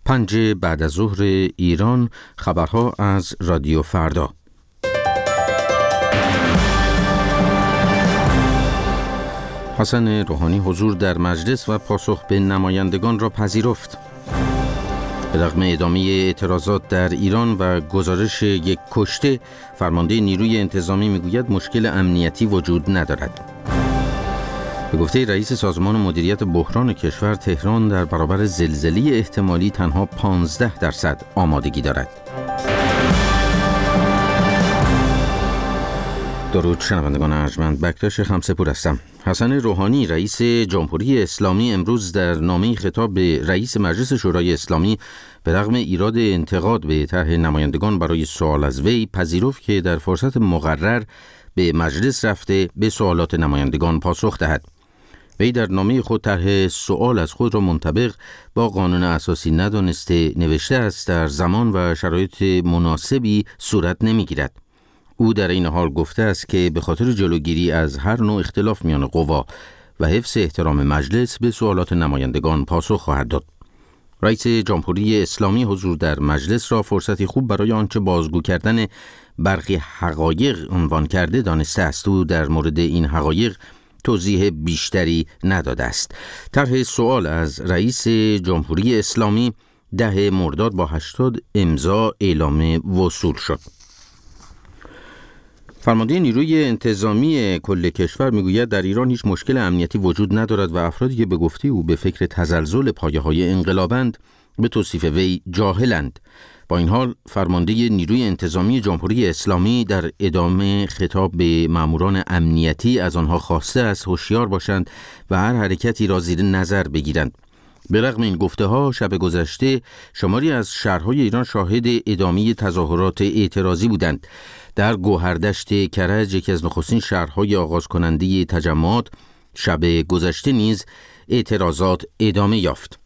5 بعد از ظهر ایران، خبرها از رادیو فردا. حسن روحانی حضور در مجلس و پاسخ به نمایندگان را پذیرفت. به رغم ادامه اعتراضات در ایران و گزارش یک کشته، فرمانده نیروی انتظامی میگوید مشکل امنیتی وجود ندارد. به گفته رئیس سازمان مدیریت بحران کشور، تهران در برابر زلزله احتمالی تنها 15% آمادگی دارد. درود شنوندگان ارجمند، بکتاش خمسه‌پور هستم. حسن روحانی رئیس جمهوری اسلامی امروز در نامه‌ای خطاب به رئیس مجلس شورای اسلامی به رغم ایراد انتقاد به طرح نمایندگان برای سوال از وی پذیرفت که در فرصت مقرر به مجلس رفته به سوالات نمایندگان پاسخ دهد. وی در نامه خود طرح سوال از خود را منطبق با قانون اساسی ندانسته نوشته است در زمان و شرایط مناسبی صورت نمی‌گیرد. او در این حال گفته است که به خاطر جلوگیری از هر نوع اختلاف میان قوا و حفظ احترام مجلس به سوالات نمایندگان پاسخ خواهد داد. رئیس جمهوری اسلامی حضور در مجلس را فرصتی خوب برای آنچه بازگو کردن برخی حقایق عنوان کرده دانسته است. او در مورد این حقایق توضیح بیشتری نداده است. طرح سوال از رئیس جمهوری اسلامی 10 مرداد با 80 امضا اعلام وصول شد. فرمانده نیروی انتظامی کل کشور میگوید در ایران هیچ مشکل امنیتی وجود ندارد و افرادی که به گفته او به فکر تزلزل پایه‌های انقلابند به توصیف وی جاهلند. با این حال فرمانده نیروی انتظامی جمهوری اسلامی در ادامه خطاب به ماموران امنیتی از آنها خواسته است هوشیار باشند و هر حرکتی را زیر نظر بگیرند. به رغم این گفته‌ها، شب گذشته شماری از شهرهای ایران شاهد ادامه تظاهرات اعتراضی بودند. در گوهردشت کرج، یکی از نخستین شهرهای آغاز کننده تجمعات، شب گذشته نیز اعتراضات ادامه یافت.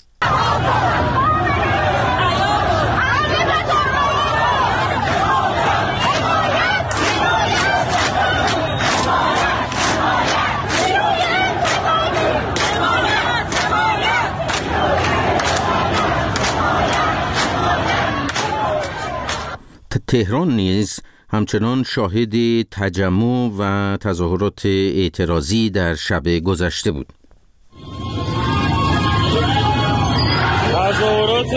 تهران نیز همچنان شاهد تجمع و تظاهرات اعتراضی در شب گذشته بود. تظاهرات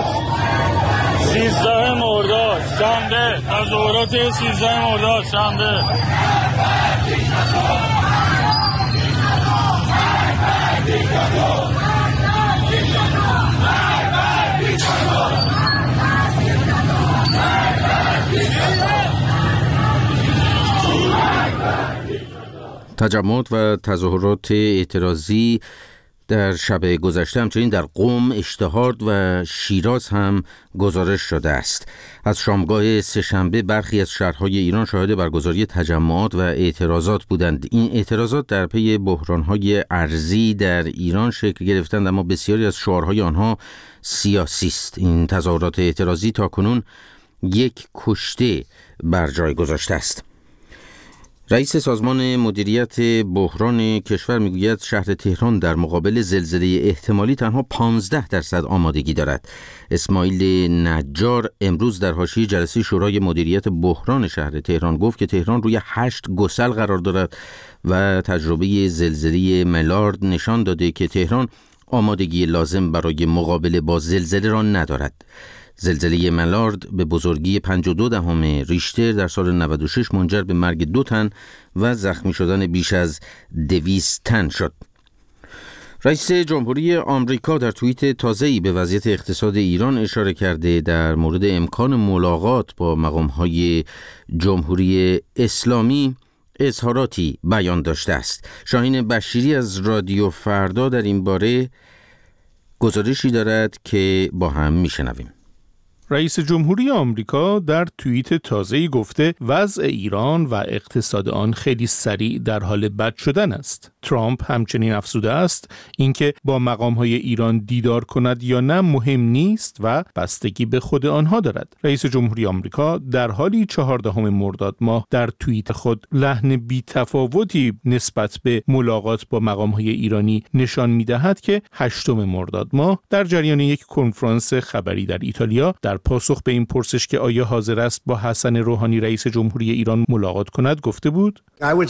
13 مرداد شنبه، تظاهرات 13 مرداد شنبه. تجمعات و تظاهرات اعتراضی در شب گذشته همچنین در قم، اشتهارد و شیراز هم گزارش شده است. از شامگاه سه‌شنبه برخی از شهرهای ایران شاهد برگزاری تجمعات و اعتراضات بودند. این اعتراضات در پی بحران‌های ارضی در ایران شکل گرفتند، اما بسیاری از شعارهای آنها سیاسی است. این تظاهرات اعتراضی تاکنون 1 کشته بر جای گذاشته است. رئیس سازمان مدیریت بحران کشور میگوید شهر تهران در مقابل زلزله احتمالی تنها 15% آمادگی دارد. اسماعیل نجار امروز در حاشیه جلسه شورای مدیریت بحران شهر تهران گفت که تهران روی 8 گسل قرار دارد و تجربه زلزله ملارد نشان داده که تهران آمادگی لازم برای مقابله با زلزله را ندارد. زلزله ملارد به بزرگی 5.2 ریشتر در سال 96 منجر به مرگ 2 تن و زخمی شدن بیش از 200 تن شد. رئیس جمهوری آمریکا در توییت تازه‌ای به وضعیت اقتصاد ایران اشاره کرده در مورد امکان ملاقات با مقام‌های جمهوری اسلامی اظهاراتی بیان داشته است. شاهین بشیری از رادیو فردا در این باره گزارشی دارد که با هم میشنویم. رئیس جمهوری آمریکا در توییت تازه‌ای گفته وضع ایران و اقتصاد آن خیلی سریع در حال بد شدن است. ترامپ همچنین افزوده است اینکه با مقام‌های ایران دیدار کند یا نه مهم نیست و بستگی به خود آنها دارد. رئیس جمهوری آمریکا در حالی 14 مرداد ماه در توییت خود لحن بی‌تفاوتی نسبت به ملاقات با مقام‌های ایرانی نشان می‌دهد که 8 مرداد ماه در جریان یک کنفرانس خبری در ایتالیا در پاسخ به این پرسش که آیا حاضر است با حسن روحانی رئیس جمهوری ایران ملاقات کند گفته بود: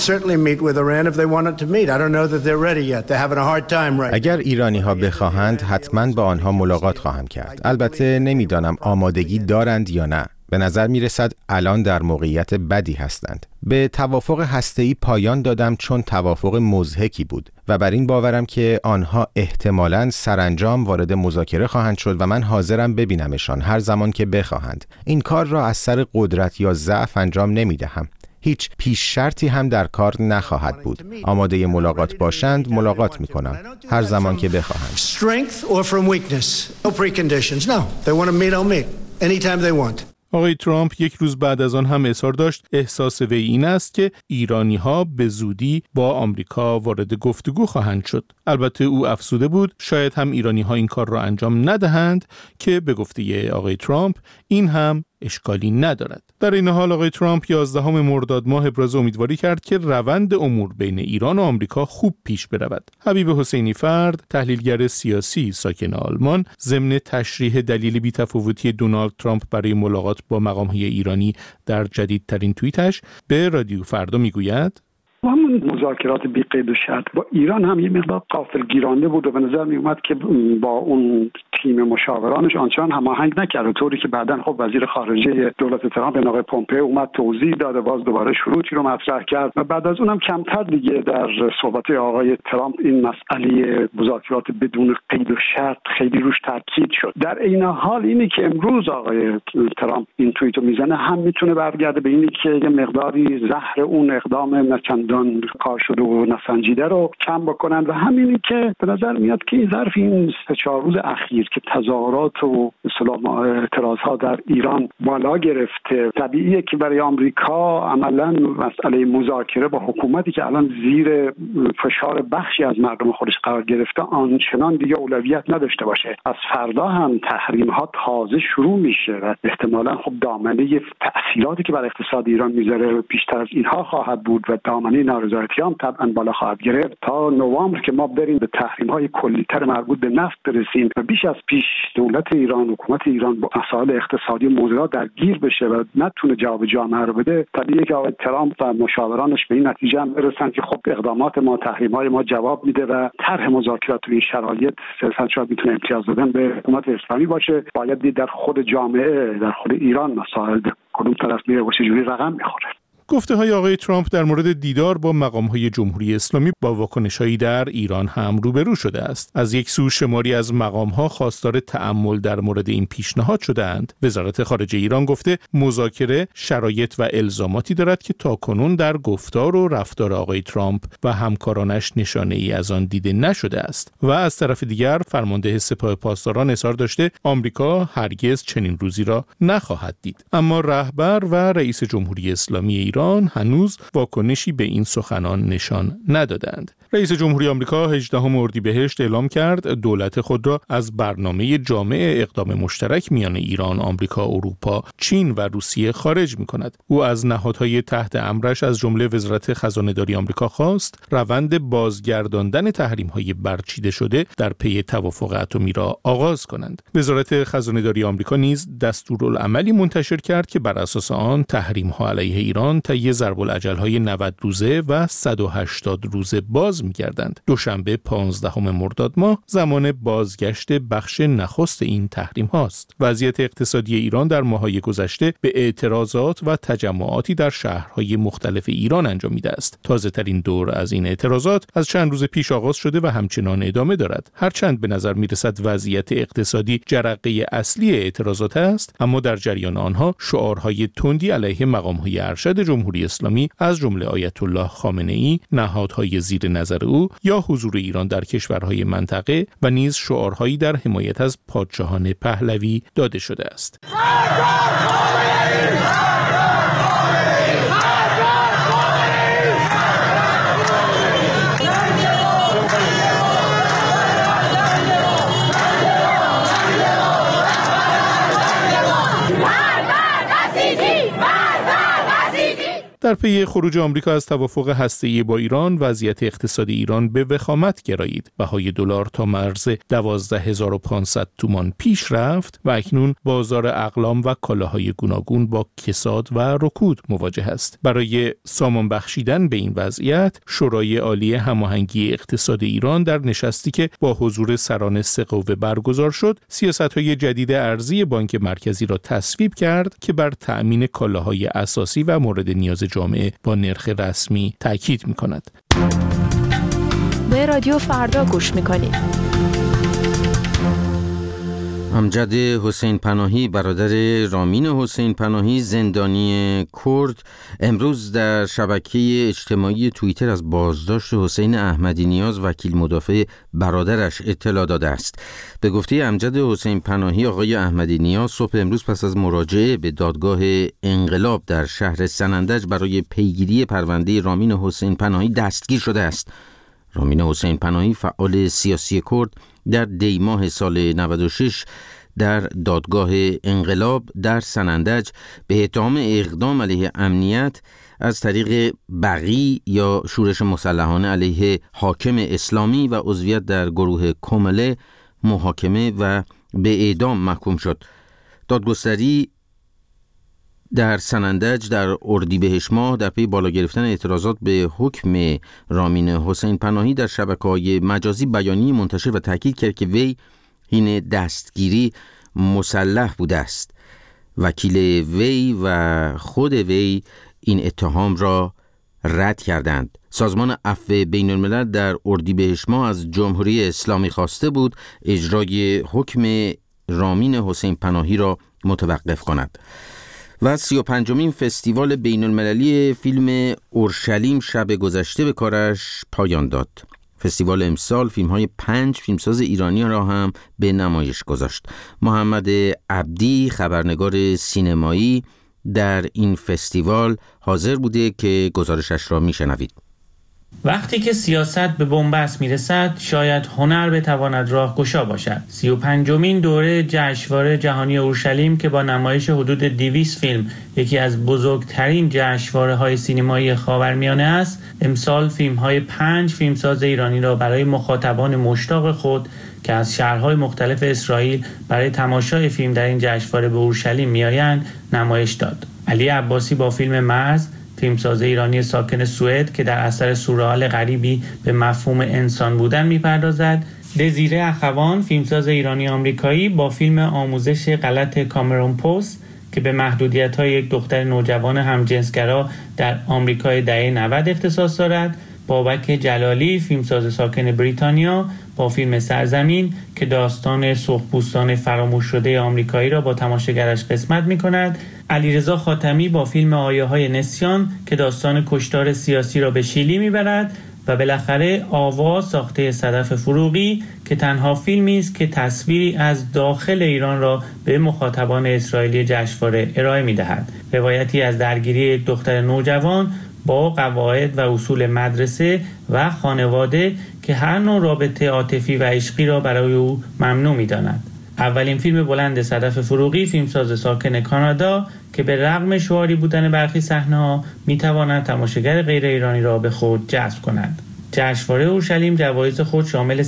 اگر ایرانی‌ها بخواهند حتما با آنها ملاقات خواهم کرد. البته نمی‌دانم آمادگی دارند یا نه. به نظر می‌رسد الان در موقعیت بدی هستند. به توافق هسته‌ای پایان دادم چون توافق مضحکی بود و بر این باورم که آنها احتمالاً سرانجام وارد مذاکره خواهند شد و من حاضرم ببینمشان هر زمان که بخواهند. این کار را از سر قدرت یا ضعف انجام نمی‌دهم. هیچ پیش شرطی هم در کار نخواهد بود. آماده ملاقات باشند ملاقات می‌کنم هر زمان که بخواهند. آقای ترامپ یک روز بعد از آن هم اظهار داشت احساس وی این است که ایرانی‌ها به زودی با آمریکا وارد گفتگو خواهند شد. البته او افزوده بود شاید هم ایرانی‌ها این کار را انجام ندهند که به گفته آقای ترامپ این هم اشکالی ندارد. در این حال آقای ترامپ 11 مرداد ماه ابراز امیدواری کرد که روند امور بین ایران و آمریکا خوب پیش برود. حبیب حسینی فرد، تحلیلگر سیاسی ساکن آلمان، ضمن تشریح دلیل بی‌تفاوتی دونالد ترامپ برای ملاقات با مقام‌های ایرانی در جدیدترین توییتش به رادیو فردا میگوید: همون مذاکرات بی قید و شرط با ایران هم یه مقدار غافلگیرانه بود و به نظر می اومد که با اون تیم مشاورانش آنچنان هماهنگ نکرد، طوری که بعداً خب وزیر خارجه دولت ترامپ آقای پومپئو اومد توضیح داد و باز دوباره شروطی رو مطرح کرد و بعد از اونم کمتر دیگه در صحبت آقای ترامپ این مسئله مذاکرات بدون قید و شرط خیلی روش تاکید شد. در این حال اینی که امروز آقای ترامپ این توییتو میزنه هم میتونه برگرده به اینی که یه مقداری زهر اون اقدام نچندان کار شده و نسنجیده رو کم بکنن و همینی که به نظر میاد که این ظرف این 3-4 روز اخیر که تظاهرات و اعتراضها در ایران بالا گرفته، طبیعیه که برای آمریکا عملاً مسئله مذاکره با حکومتی که الان زیر فشار بخشی از مردم خودش قرار گرفته آنچنان دیگه اولویت نداشته باشه. از فردا هم تحریم ها تازه شروع میشه و احتمالاً خب دامنه تأثیراتی که بر اقتصاد ایران میذاره بیشتر از اینها خواهد بود و دامنه نارضایتی هم طبعاً بالا خواهد گرفت تا نوامبر که ما بریم به تحریم های کلی‌تر مربوط به نفت برسیم و بیش از پیش دولت ایران، حکومت ایران با مسائل اقتصادی و موضوعات درگیر بشه و نتونه جواب جامعه رو بده، طبیعیه که آقای ترامپ و مشاورانش به این نتیجه هم برسن که خب اقدامات ما، تحریم های ما جواب میده و طرح مذاکرات تو این شرایط سیاست شاید میتونه امتیاز دادن به حکومت اسلامی باشه. باید دید در خود جامعه، در خود ایران مسائل به کدوم طرف میره و چجوری رقم میخوره. گفته‌های آقای ترامپ در مورد دیدار با مقام‌های جمهوری اسلامی با واکنش‌هایی در ایران هم روبرو شده است. از یک سو شماری از مقام‌ها خواستار تأمل در مورد این پیشنهاد شده‌اند. وزارت خارجه ایران گفته مذاکره شرایط و الزاماتی دارد که تاکنون در گفتار و رفتار آقای ترامپ و همکارانش نشانه‌ای از آن دیده نشده است. و از طرف دیگر فرمانده سپاه پاسداران اظهار داشته آمریکا هرگز چنین روزی را نخواهد دید. اما رهبر و رئیس جمهوری اسلامی ایران هنوز واکنشی به این سخنان نشان ندادند. رئیس جمهوری آمریکا 18 اردیبهشت اعلام کرد دولت خود را از برنامه جامع اقدام مشترک میان ایران، آمریکا، اروپا، چین و روسیه خارج می‌کند. او از نهادهای تحت امرش از جمله وزارت خزانه‌داری آمریکا خواست روند بازگرداندن تحریم‌های برچیده شده در پی توافق اتمی را آغاز کنند. وزارت خزانه‌داری آمریکا نیز دستورالعملی منتشر کرد که بر اساس آن تحریم‌ها علیه ایران طی ضرب‌الاجل‌های 90 روزه و 180 روزه باز می‌گردند. دوشنبه 15 مرداد ماه زمان بازگشت بخش نخست این تحریم هاست. وضعیت اقتصادی ایران در ماه‌های گذشته به اعتراضات و تجمعاتی در شهرهای مختلف ایران انجامیده است. تازه‌ترین دور از این اعتراضات از چند روز پیش آغاز شده و همچنان ادامه دارد. هرچند به نظر می‌رسد وضعیت اقتصادی جرقه اصلی اعتراضات است، اما در جریان آنها شعارهای تندی علیه مقام‌های ارشد جمهوری اسلامی از جمله آیت الله خامنه‌ای، نهادهای زیر نظر او یا حضور ایران در کشورهای منطقه و نیز شعارهایی در حمایت از پادشاهان پهلوی داده شده است. در پی خروج آمریکا از توافق هسته‌ای با ایران، وضعیت اقتصادی ایران به وخامت گرایید. بهای دلار تا مرز 12500 تومان پیش رفت و اکنون بازار اقلام و کالاهای گوناگون با کساد و رکود مواجه است. برای سامان بخشیدن به این وضعیت، شورای عالی هماهنگی اقتصاد ایران در نشستی که با حضور سران سه قوه برگزار شد، سیاست‌های جدید ارزی بانک مرکزی را تصویب کرد که بر تأمین کالاهای اساسی و مورد نیاز جامعه با نرخ رسمی تاکید می‌کند. به رادیو فردا گوش می‌کنید. امجد حسین پناهی، برادر رامین حسین پناهی زندانی کرد، امروز در شبکه اجتماعی توییتر از بازداشت حسین احمدی نیاز، وکیل مدافع برادرش، اطلاع داده است. به گفته امجد حسین پناهی، آقای احمدی نیاز صبح امروز پس از مراجعه به دادگاه انقلاب در شهر سنندج برای پیگیری پرونده رامین حسین پناهی دستگیر شده است. رامین حسین پناهی، فعال سیاسی کرد، در دی ماه سال 96 در دادگاه انقلاب در سنندج به اتهام اقدام علیه امنیت از طریق بغی یا شورش مسلحانه علیه حاکم اسلامی و عضویت در گروه کمله محاکمه و به اعدام محکوم شد. دادگستری در سنندج در اردیبهشت ماه در پی بالا گرفتن اعتراضات به حکم رامین حسین پناهی در شبکه‌های مجازی بیانیه منتشر و تاکید کرد که وی حین دستگیری مسلح بوده است. وکیل وی و خود وی این اتهام را رد کردند. سازمان عفو بین الملل در اردیبهشت ماه از جمهوری اسلامی خواسته بود اجرای حکم رامین حسین پناهی را متوقف کند. و 35مین فستیوال بین المللی فیلم اورشلیم شب گذشته به کارش پایان داد. فستیوال امسال فیلم‌های 5 فیلمساز ایرانی را هم به نمایش گذاشت. محمد عبدی، خبرنگار سینمایی، در این فستیوال حاضر بوده که گزارشش را میشنوید. وقتی که سیاست به بنبست میرسد، شاید هنر بتواند راهگشا باشد. 35مین دوره جشنواره جهانی اورشلیم که با نمایش حدود 200 فیلم یکی از بزرگترین جشنواره‌های سینمایی خاورمیانه است، امسال فیلم‌های 5 فیلمساز ایرانی را برای مخاطبان مشتاق خود که از شهرهای مختلف اسرائیل برای تماشای فیلم در این جشنواره به اورشلیم میآیند نمایش داد. علی عباسی با فیلم مرز، فیلمساز ایرانی ساکن سوئد که در اثر سورئال غریبی به مفهوم انسان بودن میپردازد، دزیره اخوان، فیلمساز ایرانی آمریکایی با فیلم آموزش غلط کامرون پست که به محدودیت‌های یک دختر نوجوان همجنسگرا در آمریکای دهه 90 اختصاص دارد، بابک جلالی، فیلمساز ساکن بریتانیا با فیلم سرزمین که داستان سرخپوستان فراموش شده آمریکایی را با تماشاگرش قسمت می‌کند، علیرضا خاتمی با فیلم آیه‌های نسیان که داستان کشتار سیاسی را به شیلی می‌برد و بالاخره آوا ساخته صدف فروغی که تنها فیلمی است که تصویری از داخل ایران را به مخاطبان اسرائیلی جشنواره ارائه می‌دهد. روایتی از درگیری یک دختر نوجوان با قواعد و اصول مدرسه و خانواده که هر نوع رابطه عاطفی و عشقی را برای او ممنوع می‌داند. اولین فیلم بلند صدف فروغی، فیلمساز ساکن کانادا که به رغم شعاری بودن برخی صحنه‌ها می‌تواند تماشاگر غیر ایرانی را به خود جذب کند. جشنواره اورشلیم جوایز خود شامل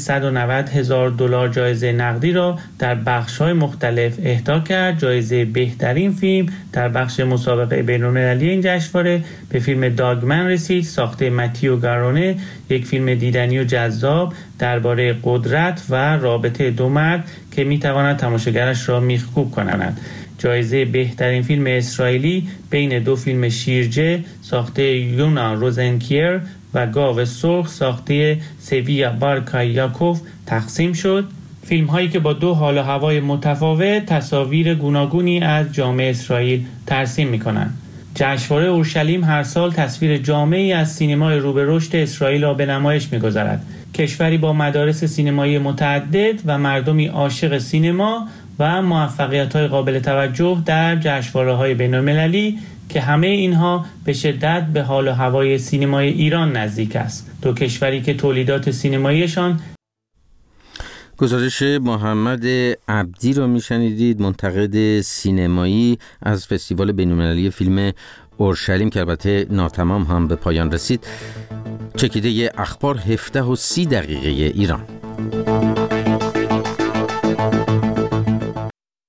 $190,000 جایزه نقدی را در بخش‌های مختلف اهدا کرد. جایزه بهترین فیلم در بخش مسابقه بین‌المللی این جشنواره به فیلم داگمن رسید، ساخته متیو گارونه، یک فیلم دیدنی و جذاب درباره قدرت و رابطه دو مرد که می‌تواند تماشاگرش را میخکوب کند. جایزه بهترین فیلم اسرائیلی بین دو فیلم شیرجه ساخته یونا روزنکیر و گاو سرخ ساخته سویا بارکای یاکوف تقسیم شد. فیلم هایی که با دو حال و هوای متفاوت تصاویر گوناگونی از جامعه اسرائیل ترسیم می کنند. جشنواره اورشلیم هر سال تصویر جامعی از سینمای رو به رشد اسرائیل را به نمایش می گذارد. کشوری با مدارس سینمایی متعدد و مردمی عاشق سینما و موفقیت‌های قابل توجه در جشنواره‌های بین‌المللی که همه اینها به شدت به حال و هوای سینمای ایران نزدیک است. دو کشوری که تولیدات سینماییشان گزارش محمد عبدی رو میشنیدید، منتقد سینمایی از فستیوال بین‌المللی فیلم اورشلیم که البته ناتمام هم به پایان رسید. چکیده اخبار 17:30 ایران.